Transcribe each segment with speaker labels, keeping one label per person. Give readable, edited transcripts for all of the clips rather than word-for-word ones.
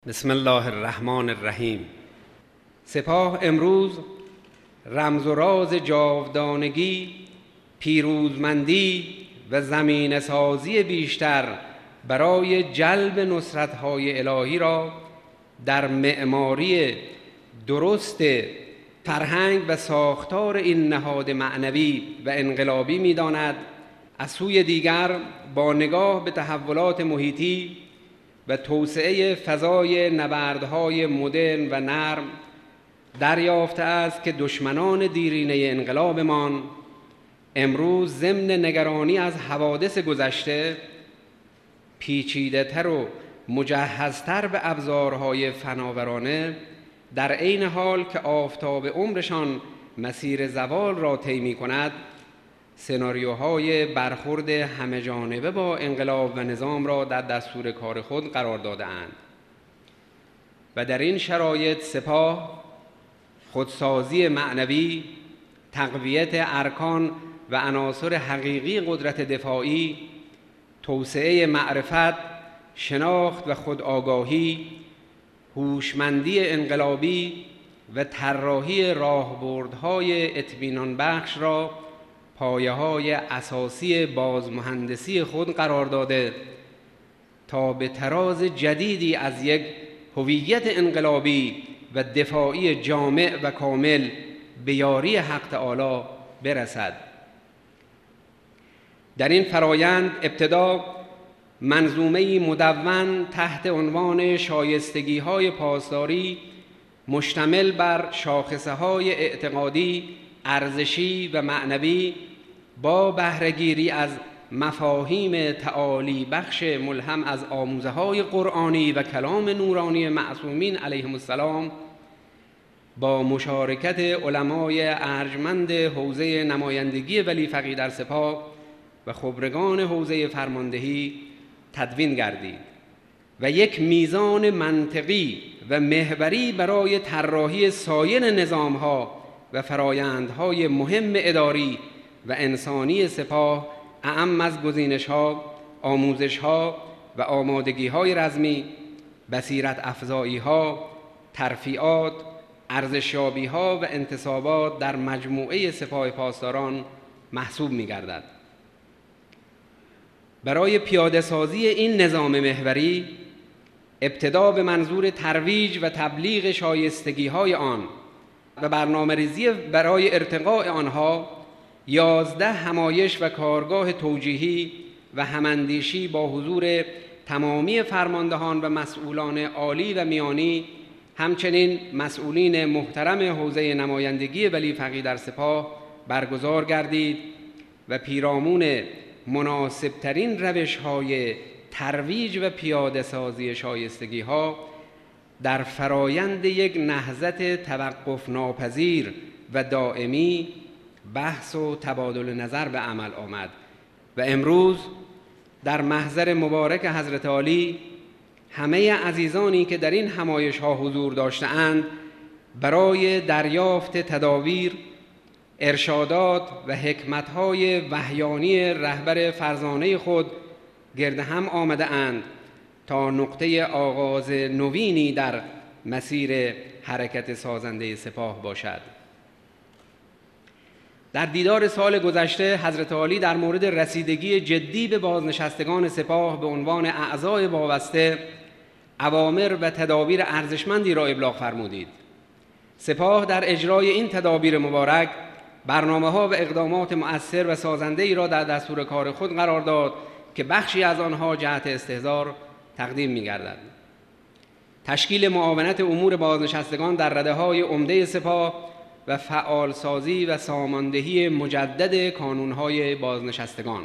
Speaker 1: بسم الله الرحمن الرحیم. سپاه امروز رمز و راز جاودانگی، پیروزمندی و زمینه سازی بیشتر برای جلب نصرت‌های الهی را در معماری درست فرهنگ و ساختار این نهاد معنوی و انقلابی می‌داند. از سوی دیگر با نگاه به تحولات محیطی و توسعه فضای نبردهای مدرن و نرم دریافته است که دشمنان دیرینه انقلابمان امروز ضمن نگرانی از حوادث گذشته پیچیده‌تر و مجهزتر به ابزارهای فناورانه، در عین حال که آفتاب عمرشان مسیر زوال را طی می‌کند، سناریوهای برخورد همه‌جانبه با انقلاب و نظام را در دستور کار خود قرار داده‌اند و در این شرایط سپاه خودسازی معنوی، تقویت ارکان و عناصر حقیقی قدرت دفاعی، توسعه معرفت، شناخت و خودآگاهی، هوشمندی انقلابی و طراحی راهبردهای اطمینان بخش را پایه‌های اساسی بازمهندسی خود قرار داده تا به طراز جدیدی از یک هویت انقلابی و دفاعی جامع و کامل به یاری حق تعالی برسد. در این فرایند ابتدا منظومه‌ای مدون تحت عنوان شایستگی‌های پاسداری مشتمل بر شاخصه‌های اعتقادی، ارزشی و معنوی با بهره‌گیری از مفاهیم تعالی بخش ملهم از آموزه‌های قرآنی و کلام نورانی معصومین علیهم السلام با مشارکت علمای ارجمند حوزه نمایندگی ولی فقیه در سپاه و خبرگان حوزه فرماندهی تدوین گردید و یک میزان منطقی و محوری برای طراحی سایر نظام‌ها و فرایندهای مهم اداری و انسانی سپاه اعم از گزینش‌ها، آموزش‌ها و آمادگی‌های رزمی، بصیرت افزایی‌ها، ترفیعات، ارزشیابی‌ها و انتصابات در مجموعه سپاه پاسداران محسوب می‌گردد. برای پیاده‌سازی این نظام محوری ابتدا به منظور ترویج و تبلیغ شایستگی‌های آن و برنامه‌ریزی برای ارتقاء آنها 11 همایش و کارگاه توجیهی و هماندیشی با حضور تمامی فرماندهان و مسئولان عالی و میانی، همچنین مسئولین محترم حوزه نمایندگی ولی فقیه در سپاه برگزار گردید و پیرامون مناسبترین روش‌های ترویج و پیاده‌سازی شایستگی‌ها در فرایند یک نهضت توقف ناپذیر و دائمی بحث و تبادل نظر به عمل آمد و امروز در محضر مبارک حضرت عالی همه عزیزانی که در این همایش‌ها حضور داشته‌اند برای دریافت تدابیر، ارشادات و حکمت‌های وحیانی رهبر فرزانه خود گرد هم آمده‌اند تا نقطه آغاز نوینی در مسیر حرکت سازنده سپاه باشد. در دیدار سال گذشته حضرت عالی در مورد رسیدگی جدی به بازنشستگان سپاه به عنوان اعضای وابسته اوامر و تدابیر ارزشمندی را ابلاغ فرمودید. سپاه در اجرای این تدابیر مبارک برنامه‌ها و اقدامات مؤثر و سازنده‌ای را در دستور کار خود قرار داد که بخشی از آنها جهت استحضار تقدیم می‌گردد. تشکیل معاونت امور بازنشستگان در رده‌های عمده سپاه و فعالسازی و ساماندهی مجدد کانون‌های بازنشستگان،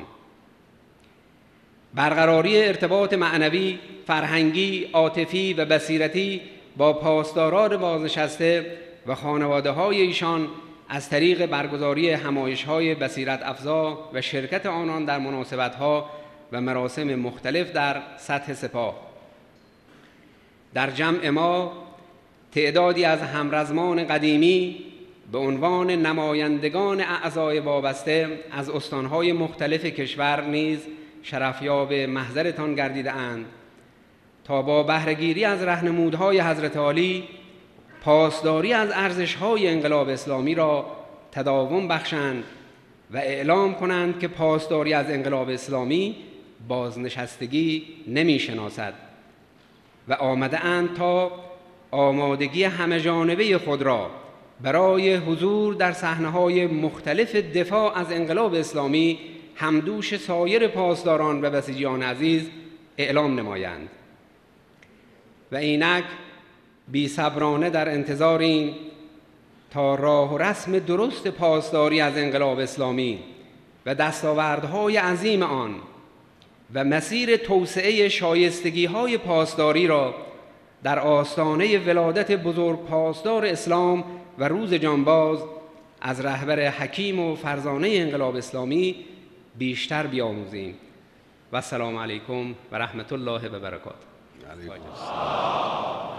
Speaker 1: برقراری ارتباط معنوی، فرهنگی، عاطفی و بصیرتی با پاسداران بازنشسته و خانواده‌های ایشان از طریق برگزاری همایش‌های بصیرت افزا و شرکت آنان در مناسبت‌ها و مراسم مختلف در سطح سپاه. در جمع ما تعدادی از همرزمان قدیمی به عنوان نمایندگان اعضای وابسته از استانهای مختلف کشور نیز شرفیاب محضرتان گردیده‌اند تا با بهره‌گیری از راهنمودهای حضرت عالی پاسداری از ارزش‌های انقلاب اسلامی را تداوم بخشند و اعلام کنند که پاسداری از انقلاب اسلامی بازنشستگی نمی‌شناسد و آمده اند تا آمادگی همه‌جانبه خود را برای حضور در صحنه‌های مختلف دفاع از انقلاب اسلامی همدوش سایر پاسداران و بسیجیان عزیز اعلام نمایند. و اینک بی‌صبرانه در انتظاریم تا راه و رسم درست پاسداری از انقلاب اسلامی و دستاوردهای عظیم آن و مسیر توسعه شایستگی‌های پاسداری را در آستانه ولادت بزرگ پاسدار اسلام و روز جانباز از رهبر حکیم و فرزانه انقلاب اسلامی بیشتر بیاموزیم. و السلام علیکم و رحمت الله و برکاته.